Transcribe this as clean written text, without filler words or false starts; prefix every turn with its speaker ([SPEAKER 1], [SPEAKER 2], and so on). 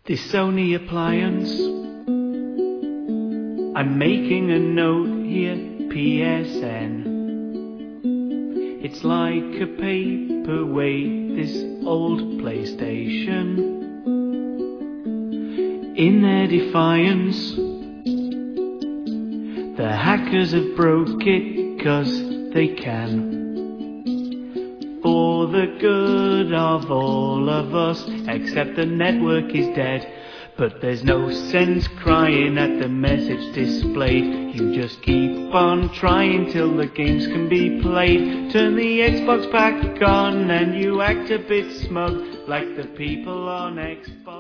[SPEAKER 1] This Sony appliance, I'm making a note here, PSN. It's like a paperweight, this old PlayStation. In their defiance, the hackers have broke it 'cause they can. For the good of all of us, except the network is dead. But there's no sense crying at the message displayed. You just keep on trying till the games can be played. Turn the Xbox back on and you act a bit smug, like the people on Xbox.